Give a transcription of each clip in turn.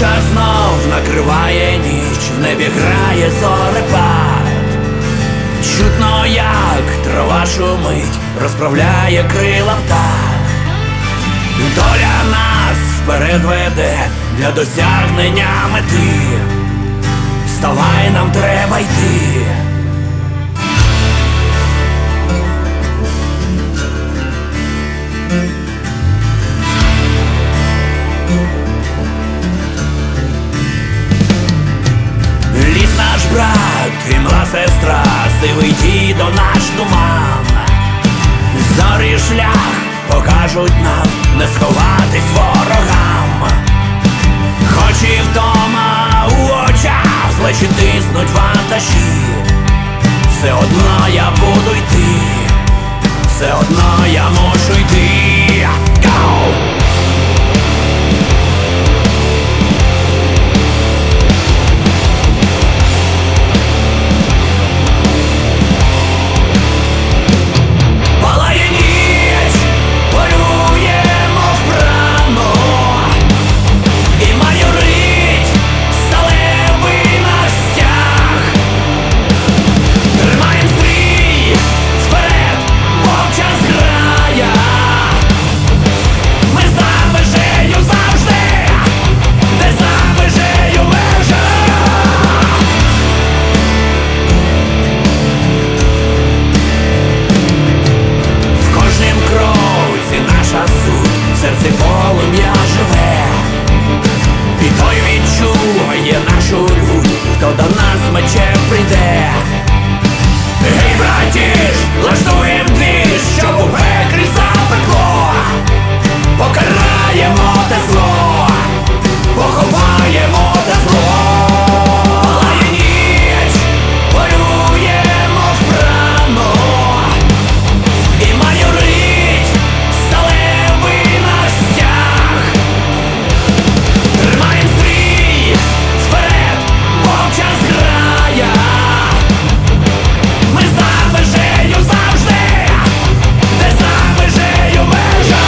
Тиша знов накриває ніч, в небі грає зорепад. Чутно, як трава шумить, розправляє крила птах. Доля нас вперед веде для досягнення мети. Вставай, нам треба йти. Ліс наш брат, імла сестра, сивий дідо наш туман. Зорі шлях покажуть нам, не сховатись ворогам. Хоч і вдома у очах плечі тиснуть вантажі, все одно я буду йти, все одно я мушу йти. Go! Серце полум'я живе, і той відчує нашу лють, хто до нас мечем прийде. Гей, братіш, влаштуєм двіж, щоб у пеклі запекло. Покараємо те зло, поховаємо те зло. Палає ніч, полюємо вправно, і майорить сталевий наш стяг. Тримаєм стрій, вперед, вовча зграя. Ми за межею завжди, де за межею межа.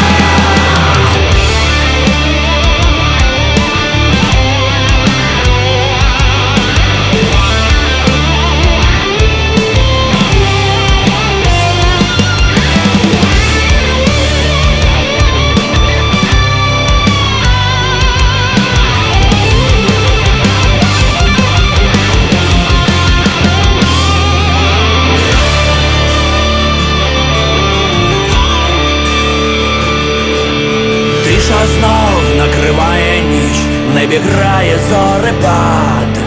Тиша знов накриває ніч, в небі грає зорепад.